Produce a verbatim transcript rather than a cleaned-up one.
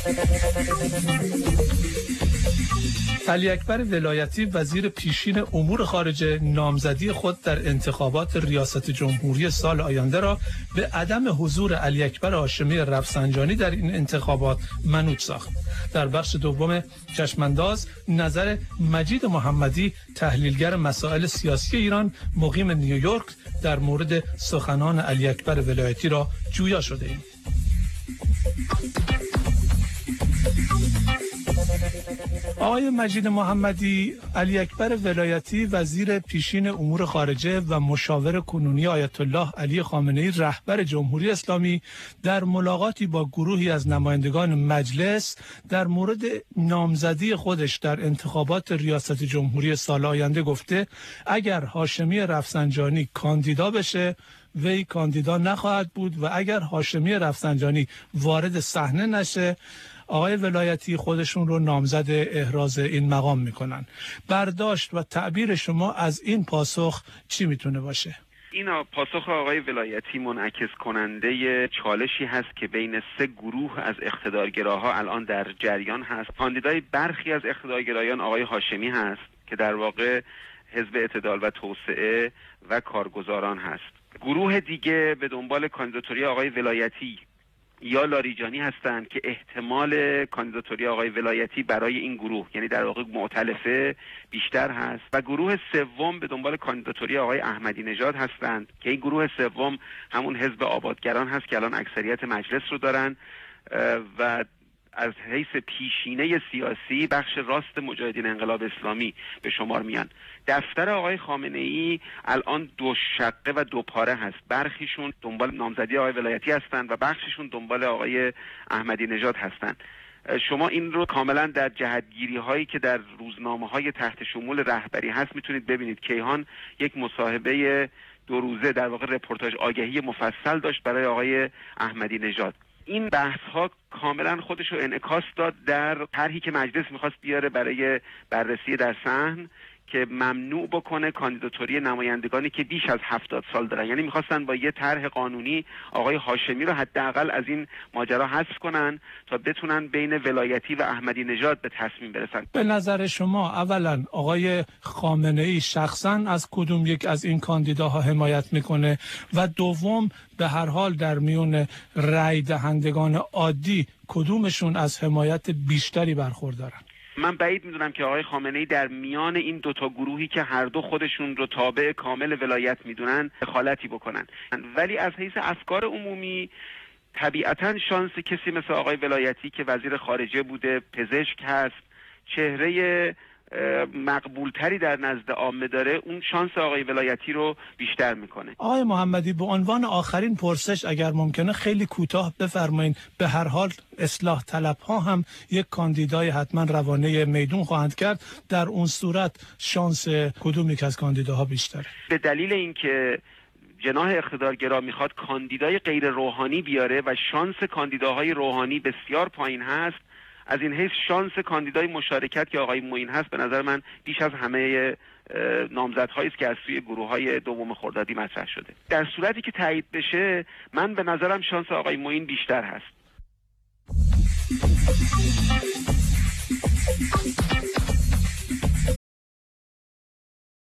علی اکبر ولایتی وزیر پیشین امور خارجه نامزدی خود در انتخابات ریاست جمهوری سال آینده را به عدم حضور علی اکبر هاشمی رفسنجانی در این انتخابات منوط ساخت. در بخش دوم چشمانداز نظر مجید محمدی تحلیلگر مسائل سیاسی ایران مقیم نیویورک در مورد سخنان علی اکبر ولایتی را جویا شده ایم. آقای مجید محمدی، علی اکبر ولایتی وزیر پیشین امور خارجه و مشاور کنونی آیت الله علی خامنه‌ای رهبر جمهوری اسلامی در ملاقاتی با گروهی از نمایندگان مجلس در مورد نامزدی خودش در انتخابات ریاست جمهوری سال آینده گفته اگر هاشمی رفسنجانی کاندیدا بشه وی کاندیدا نخواهد بود و اگر هاشمی رفسنجانی وارد صحنه نشه آقای ولایتی خودشون رو نامزد احراز این مقام میکنن. برداشت و تعبیر شما از این پاسخ چی میتونه باشه؟ این پاسخ آقای ولایتی منعکس کننده چالشی هست که بین سه گروه از اقتدارگراها الان در جریان هست. کاندیدای برخی از اقتدارگرایان آقای هاشمی هست که در واقع حزب اعتدال و توسعه و کارگزاران هست. گروه دیگه به دنبال کاندیداتوری آقای ولایتی یا لاریجانی هستند که احتمال کاندیداتوری آقای ولایتی برای این گروه یعنی در واقع مؤتلفه بیشتر هست و گروه سوم به دنبال کاندیداتوری آقای احمدی نژاد هستند که این گروه سوم همون حزب آبادگران هست که الان اکثریت مجلس رو دارن و از حیث پیشینه سیاسی بخش راست مجاهدین انقلاب اسلامی به شمار میان. دفتر آقای خامنه‌ای الان دو شقه و دو پاره هست. برخیشون دنبال نامزدی آقای ولایتی هستند و بخششون دنبال آقای احمدی نژاد هستند. شما این رو کاملا در جهتگیری هایی که در روزنامه های تحت شمول رهبری هست میتونید ببینید. کیهان یک مصاحبه دو روزه در واقع رپورتاج آگهی مفصل داشت برای آقای احمدی نژاد. این بحث ها کاملا خودش رو انعکاس داد در طرحی که مجلس میخواست بیاره برای بررسی در صحن که ممنوع بکنه کاندیداتوری نمایندگانی که بیش از هفتاد سال دارن. یعنی میخواستن با یه طرح قانونی آقای هاشمی رو حداقل از این ماجرا حذف کنن تا بتونن بین ولایتی و احمدی نژاد به تصمیم برسن. به نظر شما اولا آقای خامنه‌ای شخصا از کدوم یک از این کاندیداها حمایت میکنه و دوم به هر حال در میون رای دهندگان عادی کدومشون از حمایت بیشتری برخوردارن؟ من بعید میدونم که آقای خامنه‌ای در میان این دوتا گروهی که هر دو خودشون رو تابع کامل ولایت میدونن دخالتی بکنن، ولی از حیث افکار عمومی طبیعتاً شانس کسی مثل آقای ولایتی که وزیر خارجه بوده، پزشک هست، چهره مقبولتری در نزد عامه داره، اون شانس آقای ولایتی رو بیشتر میکنه. آقای محمدی به عنوان آخرین پرسش اگر ممکنه خیلی کوتاه بفرمایید. به هر حال اصلاح طلب ها هم یک کاندیدای حتما روانه میدون خواهند کرد، در اون صورت شانس کدوم یک از کاندیداها بیشتره؟ به دلیل اینکه جناح اقتدارگرا میخواد کاندیدای غیر روحانی بیاره و شانس کاندیداهای روحانی بسیار پایین هست، از این حیث شانس کاندیدای مشارکت که آقای معین هست به نظر من بیش از همه نامزدهایی است که از سوی گروه‌های دوم خردادی مطرح شده. در صورتی که تایید بشه من به نظرم شانس آقای معین بیشتر هست.